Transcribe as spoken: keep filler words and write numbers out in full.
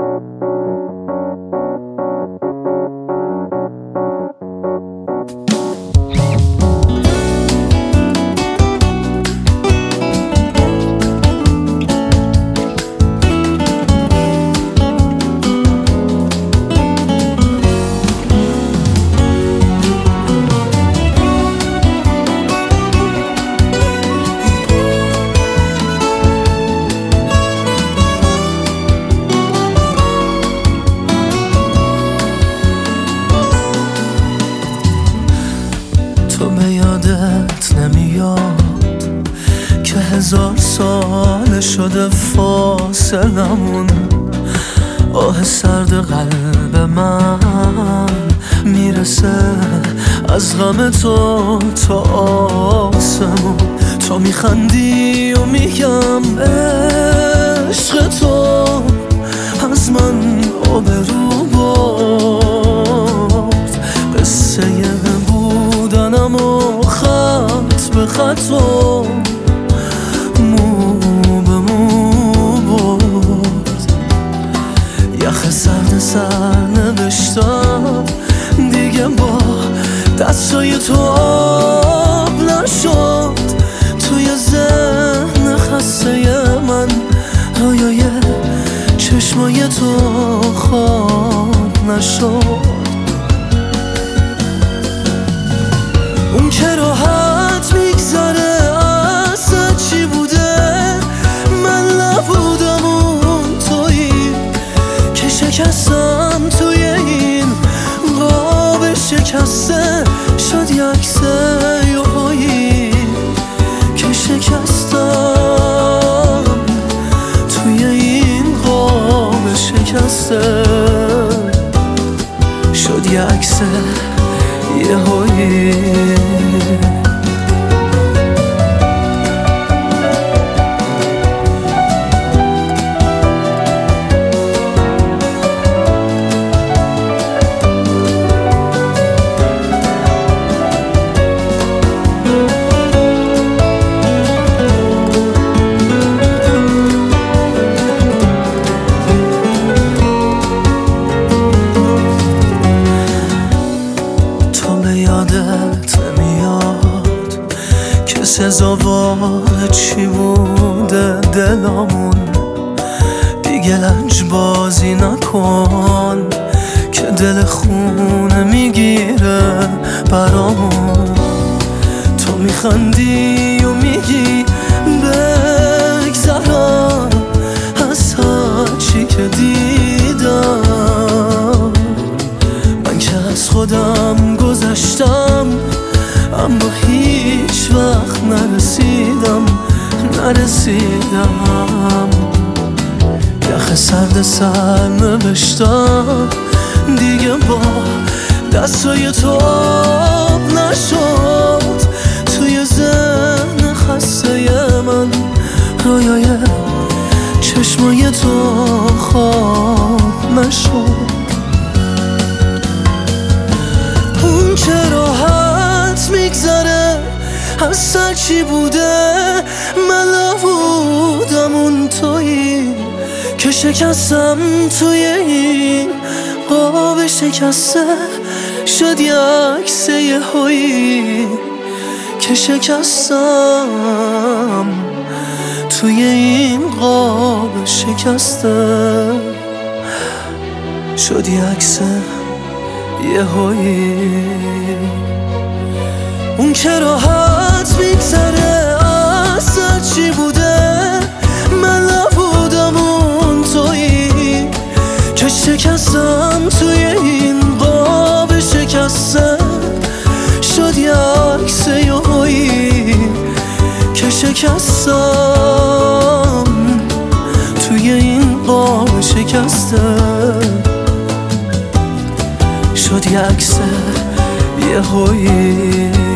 تو به یادت نمیاد که هزار سال شده فاصلمون، آه سرد قلب من میرسه از غم تو تا آسمون. تو میخندی و میگم عشق تو از من آبرو برد، قصه بودنم و خط به خط و مو به مو برد. یخ سرد سر نوشتم دیگه با دستای تو آب نشد، توی ذهن خسته من رویای چشمای تو خواب نشد. اون که راحت میگذره اصلا چی بوده، من نبودم اون تویی که شکستم توی این قاب شکسته. شد یه عکس یهویی که شکستم توی این قاب شکسته. شد یه عکس یهویی. یادت نمیاد که سزاوار چی بوده دلامون، دیگه لنج بازی نکن که دل خونه میگیره برامون. تو میخندی و میگی بگذرم از هرچی که دیدم، من که از خودم گذشتم اما هیچ وقت نرسیدم نرسیدم. یخ سرد سر نوشتم دیگه با دستای تو آب نشد، توی ذهن خسته من رویای چشمای تو خواب نشد. اون که راحت میگذره اصلا چی بوده، من نبودم اون تویی که شکستم توی این قاب شکسته. شد یه عکس یهویی که شکستم توی این قاب شکسته. شد یه عکس یهویی. اون که راحت میگذره اصلا چی بوده، من نبودم اون تویی که شکستم توی این قاب شکسته. شد یه عکس یهویی که شکستم توی این قاب شکسته. شد یه عکس یهویی.